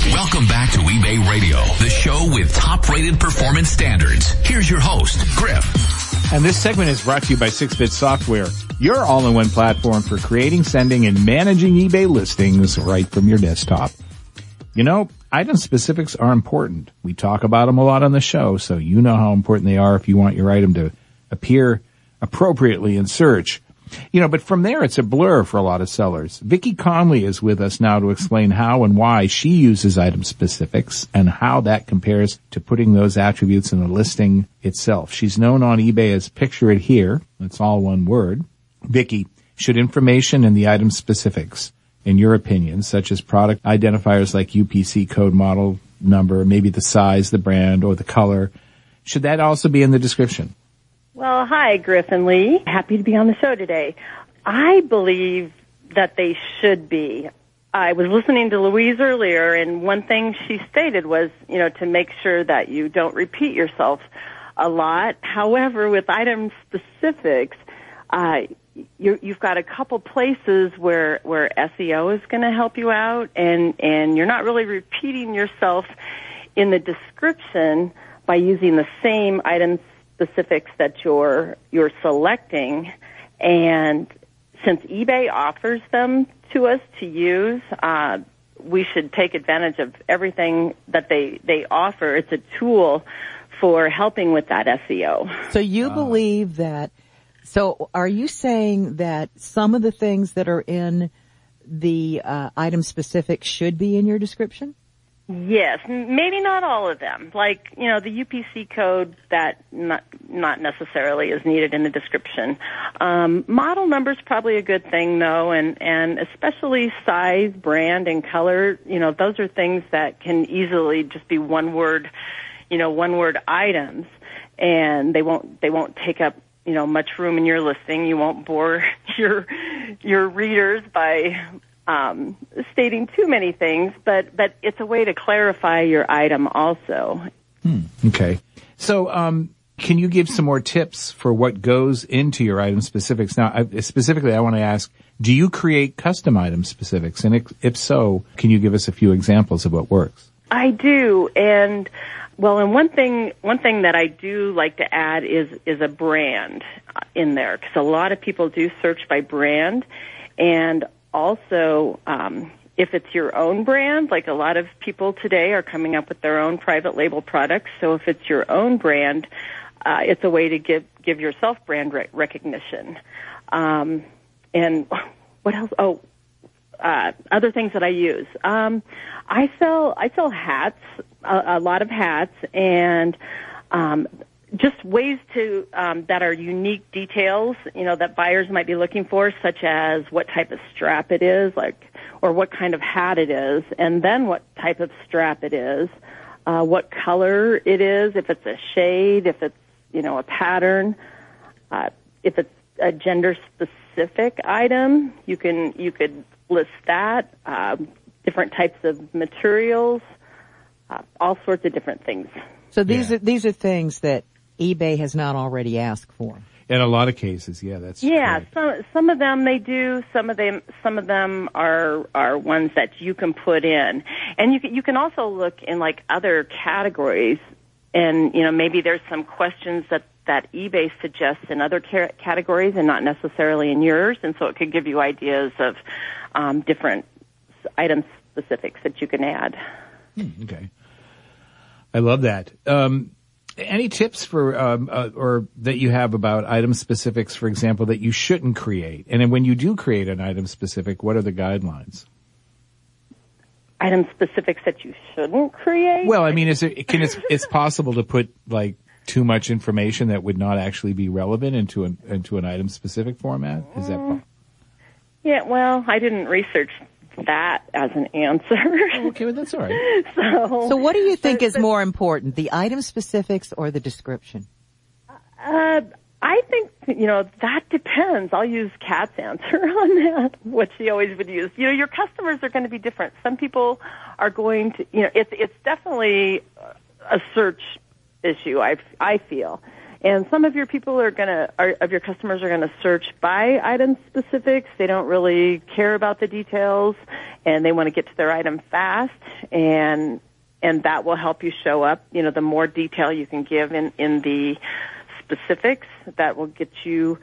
Welcome back to eBay Radio, the show with top-rated performance standards. Here's your host, Griff. And this segment is brought to you by 6-Bit Software, your all-in-one platform for creating, sending, and managing eBay listings right from your desktop. You know, item specifics are important. We talk about them a lot on the show, so you know how important they are if you want your item to appear appropriately in search. You know, but from there, it's a blur for a lot of sellers. Vicki Conley is with us now to explain how and why she uses item specifics and how that compares to putting those attributes in the listing itself. She's known on eBay as Picture It Here. That's all one word. Vicki, should information in the item specifics, in your opinion, such as product identifiers like UPC code, model number, maybe the size, the brand, or the color, should that also be in the description? Well, hi, Griff and Lee. Happy to be on the show today. I believe that they should be. I was listening to Louise earlier, and one thing she stated was, you know, to make sure that you don't repeat yourself a lot. However, with item specifics, you've got a couple places where SEO is going to help you out, and you're not really repeating yourself in the description by using the same item specifics that you're selecting. And since eBay offers them to us to use, we should take advantage of everything that they offer. It's a tool for helping with that SEO. So you believe that, so are you saying that some of the things that are in the item specific should be in your description? Yes, maybe not all of them. Like, you know, the UPC code, that not necessarily is needed in the description. Model number's probably a good thing, though, and especially size, brand, and color. You know, those are things that can easily just be one word items, and they won't take up, you know, much room in your listing. You won't bore your readers by stating too many things, but it's a way to clarify your item also. Okay. So, can you give some more tips for what goes into your item specifics? Now, specifically, I want to ask, do you create custom item specifics? And if so, can you give us a few examples of what works? I do. And one thing that I do like to add is a brand in there, because a lot of people do search by brand. And also, if it's your own brand, like a lot of people today are coming up with their own private label products. So if it's your own brand, it's a way to give yourself brand recognition. And what else? Other things that I use. I sell hats, a lot of hats, and just ways to that are unique details, you know, that buyers might be looking for, such as what type of strap it is, or what kind of hat it is, and then what type of strap it is, what color it is, if it's a shade, if it's, you know, a pattern, if it's a gender-specific item, you could list that, different types of materials, all sorts of different things. So these are things that eBay has not already asked for. In a lot of cases, yeah, that's some of them they do. Some of them are ones that you can put in, and you can also look in like other categories, and you know maybe there's some questions that eBay suggests in other categories and not necessarily in yours, and so it could give you ideas of different item specifics that you can add. Okay, I love that. Any tips for, or that you have about item specifics, for example, that you shouldn't create? And then when you do create an item specific, what are the guidelines? Item specifics that you shouldn't create? Well, I mean, it's possible to put like too much information that would not actually be relevant into an item specific format? Is that possible? Yeah, well, I didn't research that as an answer. Okay, well, that's all right. So what do you think is more important, the item specifics or the description? I think, you know, that depends. I'll use Kat's answer on that, what she always would use. You know, your customers are going to be different. Some people are going to, you know, it's definitely a search issue, I feel. And some of your people of your customers are gonna search by item specifics. They don't really care about the details, and they want to get to their item fast, and that will help you show up. The more detail you can give in the specifics, that will get you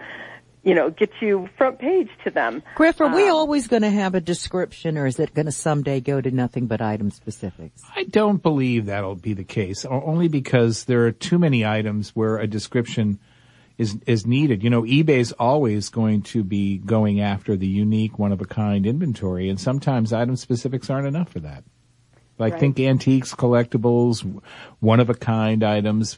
front page to them. Griff, are we always going to have a description, or is it going to someday go to nothing but item specifics? I don't believe that'll be the case, only because there are too many items where a description is needed. eBay's always going to be going after the unique, one-of-a-kind inventory, and sometimes item specifics aren't enough for that. Like, think antiques, collectibles, one-of-a-kind items,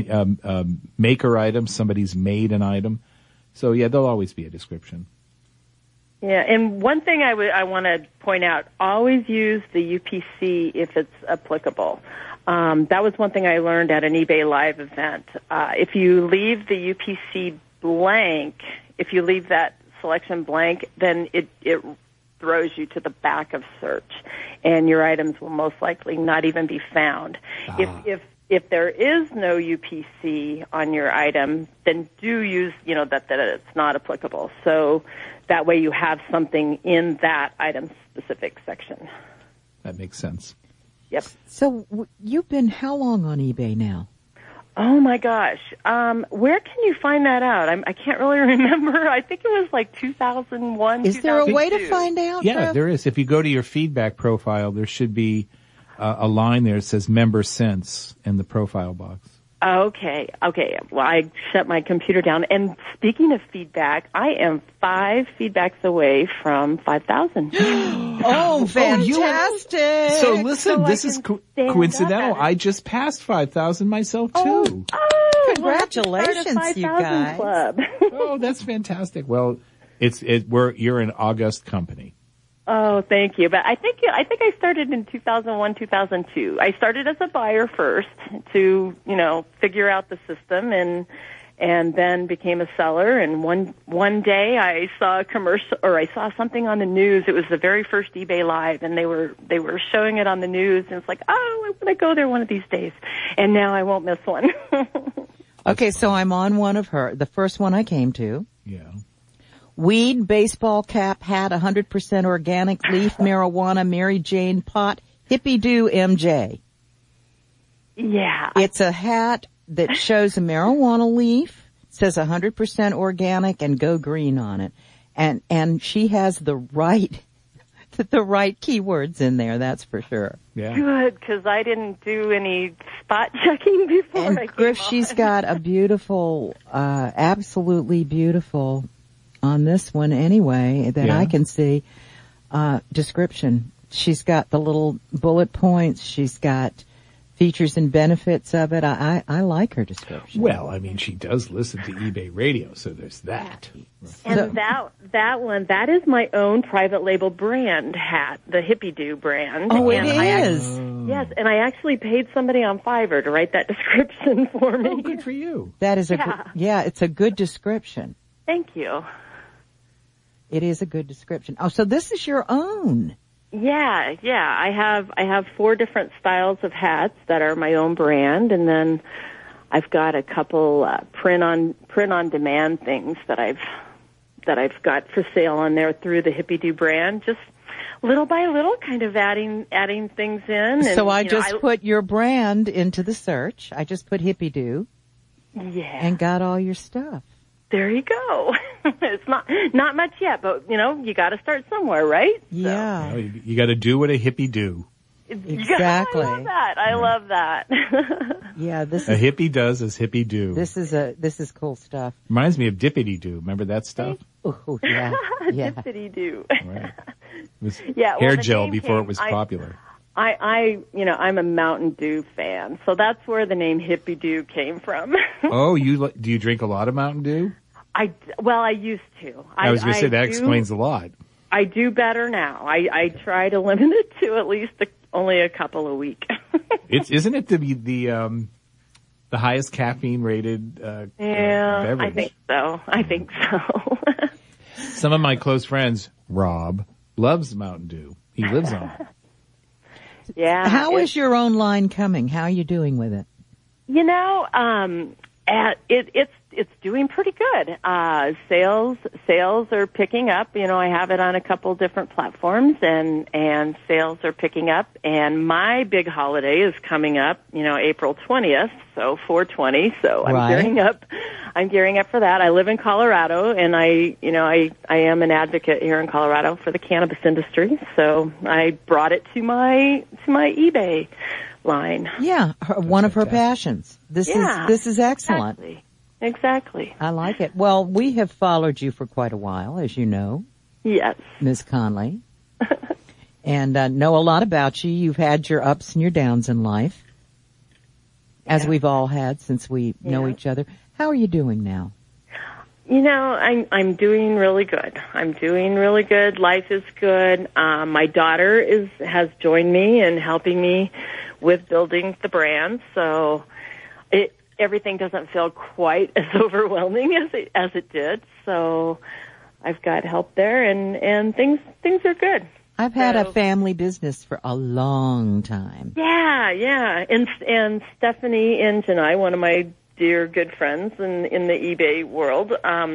maker items, somebody's made an item. So, yeah, there'll always be a description. Yeah, and one thing I want to point out, always use the UPC if it's applicable. That was one thing I learned at an eBay Live event. If you leave the UPC blank, if you leave that selection blank, then it throws you to the back of search, and your items will most likely not even be found. If there is no UPC on your item, then do use, that it's not applicable. So that way you have something in that item-specific section. That makes sense. Yep. So you've been how long on eBay now? Oh, my gosh. Where can you find that out? I can't really remember. I think it was like 2001, Is there a way to find out? Yeah, Griff? there is. If you go to your feedback profile, there should be a line there that says member since in the profile box. Okay. Well, I shut my computer down. And speaking of feedback, I am 5 feedbacks away from 5,000. Oh, fantastic. So listen, this is coincidental. I just passed 5,000 myself too. Oh, congratulations, you guys. Club. Oh, that's fantastic. Well, you're an august company. Oh, thank you. But I think I started in 2001, 2002. I started as a buyer first to, figure out the system, and then became a seller. And one day I saw a commercial, or I saw something on the news. It was the very first eBay Live, and they were showing it on the news, and it's like, oh, I want to go there one of these days. And now I won't miss one. Okay, so I'm on one of the first one I came to. Yeah. Weed, baseball cap, hat, 100% organic, leaf, marijuana, Mary Jane, pot, hippie do, MJ. Yeah. It's a hat that shows a marijuana leaf, says 100% organic, and go green on it. And she has the right keywords in there, that's for sure. Yeah. Good, because I didn't do any spot checking before and I came Griff, on. she's got a beautiful, absolutely beautiful, on this one anyway, that I can see, description. She's got the little bullet points. She's got features and benefits of it. I like her description. Well, I mean, she does listen to eBay Radio, so there's that. And that one, that is my own private label brand hat, the Hippie Do brand. Oh, and it is. Yes, and I actually paid somebody on Fiverr to write that description for me. Oh, good for you. That is it's a good description. Thank you. It is a good description. Oh, so this is your own. Yeah. I have 4 different styles of hats that are my own brand, and then I've got a couple print on demand things that I've got for sale on there through the Hippie Do brand. Just little by little, kind of adding things in. And, so I put your brand into the search. I just put Hippie Do. Yeah. And got all your stuff. There you go. It's not much yet, but you got to start somewhere, right? Yeah. So. You got to do what a hippie do. Exactly. I love that. Yeah, a hippie does as hippie do. This is cool stuff. Reminds me of Dippity Doo. Remember that stuff? Oh, yeah. Dippity Doo. Right. It was hair gel before it was popular. I'm a Mountain Dew fan, so that's where the name Hippie Dew came from. Oh, do you drink a lot of Mountain Dew? I used to. I was going to say that explains a lot. I do better now. I try to limit it to at least only a couple a week. Isn't it the highest caffeine rated beverage? I think so. Some of my close friends, Rob, loves Mountain Dew. He lives on it. Yeah. How is your own line coming? How are you doing with it? It's doing pretty good. Sales are picking up. You know, I have it on a couple different platforms, and sales are picking up. And my big holiday is coming up, you know, April 20th, so 4/20. So I'm gearing up. I'm gearing up for that. I live in Colorado, and I am an advocate here in Colorado for the cannabis industry. So I brought it to my eBay line. Yeah, one of her passions. This is excellent. Exactly. I like it. Well, we have followed you for quite a while, as you know. Yes. Ms. Conley. And know a lot about you. You've had your ups and your downs in life, as we've all had since we know each other. How are you doing now? You know, I'm doing really good. I'm doing really good. Life is good. My daughter has joined me in helping me with building the brand, so everything doesn't feel quite as overwhelming as it did. So I've got help there, and things are good. I've had a family business for a long time. Yeah. And Stephanie Inge and I, one of my dear good friends in the eBay world,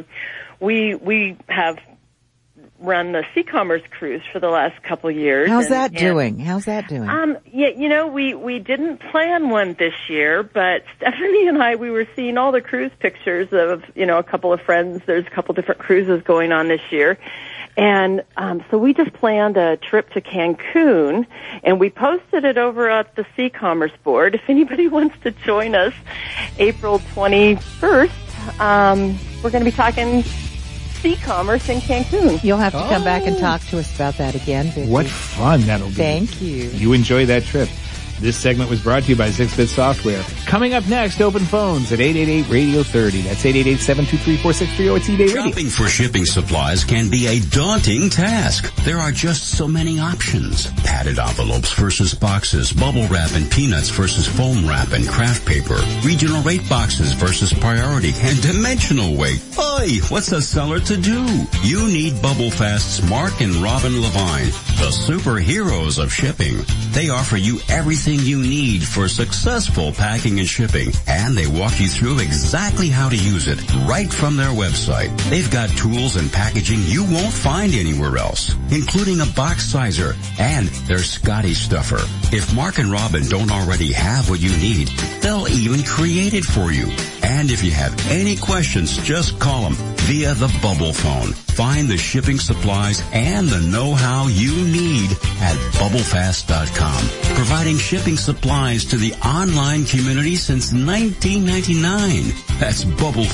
we have run the C-commerce cruise for the last couple of years. How's that doing? Yeah, you know, we didn't plan one this year, but Stephanie and I, we were seeing all the cruise pictures of, you know, a couple of friends. There's a couple different cruises going on this year. And so we just planned a trip to Cancun, and we posted it over at the C-commerce board. If anybody wants to join us, April 21st, we're going to be talking C-commerce in Cancun. You'll have to come back and talk to us about that again, Vicki. What fun that'll be. Thank you. You enjoy that trip. This segment was brought to you by 6-Bit Software. Coming up next, open phones at 888-Radio-30. That's 888-723-4630. It's eBay Radio. Shopping for shipping supplies can be a daunting task. There are just so many options. Padded envelopes versus boxes, bubble wrap and peanuts versus foam wrap and craft paper, regional rate boxes versus priority, and dimensional weight. Oy, what's a seller to do? You need BubbleFast's Mark and Robin Levine, the superheroes of shipping. They offer you everything you need for successful packing and shipping, and they walk you through exactly how to use it right from their website. They've got tools and packaging you won't find anywhere else, including a box sizer and their Scotty stuffer. If Mark and Robin don't already have what you need, they'll even create it for you. And if you have any questions, just call them via the Bubble Phone. Find the shipping supplies and the know-how you need at BubbleFast.com, providing shipping supplies to the online community since 1999. That's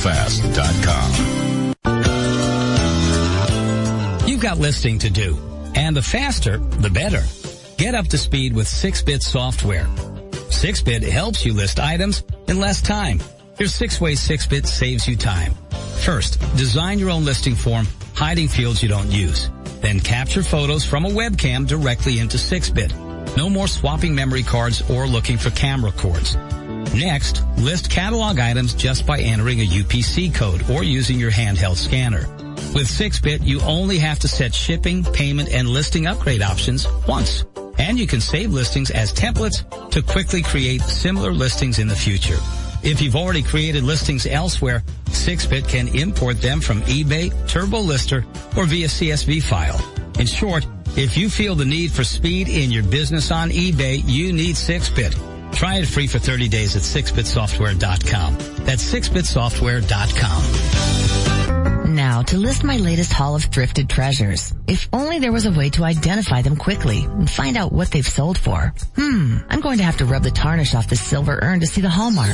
BubbleFast.com. You've got listing to do, and the faster, the better. Get up to speed with 6-Bit Software. 6-Bit helps you list items in less time. Here's 6 ways 6-Bit saves you time. First, design your own listing form, hiding fields you don't use. Then capture photos from a webcam directly into 6-Bit. No more swapping memory cards or looking for camera cords. Next, list catalog items just by entering a UPC code or using your handheld scanner. With 6-Bit, you only have to set shipping, payment, and listing upgrade options once. And you can save listings as templates to quickly create similar listings in the future. If you've already created listings elsewhere, 6-Bit can import them from eBay, TurboLister, or via CSV file. In short, if you feel the need for speed in your business on eBay, you need 6-Bit. Try it free for 30 days at 6bitsoftware.com. That's 6bitsoftware.com. Now, to list my latest haul of thrifted treasures. If only there was a way to identify them quickly and find out what they've sold for. I'm going to have to rub the tarnish off this silver urn to see the hallmark.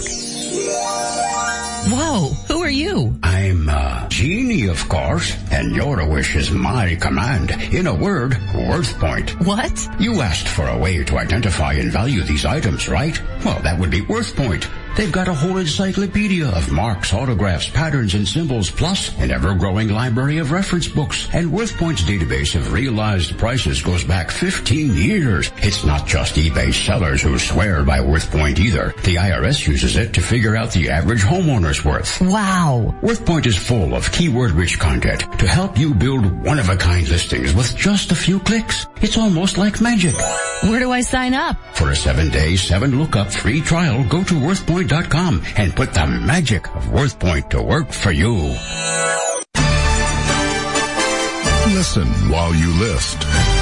Whoa, who are you? I'm Genie, of course, and your wish is my command. In a word, worth point. What? You asked for a way to identify and value these items, right? Well, that would be worth point. They've got a whole encyclopedia of marks, autographs, patterns, and symbols, plus an ever-growing library of reference books. And WorthPoint's database of realized prices goes back 15 years. It's not just eBay sellers who swear by WorthPoint either. The IRS uses it to figure out the average homeowner's worth. Wow. WorthPoint is full of keyword-rich content to help you build one-of-a-kind listings with just a few clicks. It's almost like magic. Where do I sign up? For a 7-day, 7-lookup free trial, go to WorthPoint.com and put the magic of WorthPoint to work for you. Listen while you list.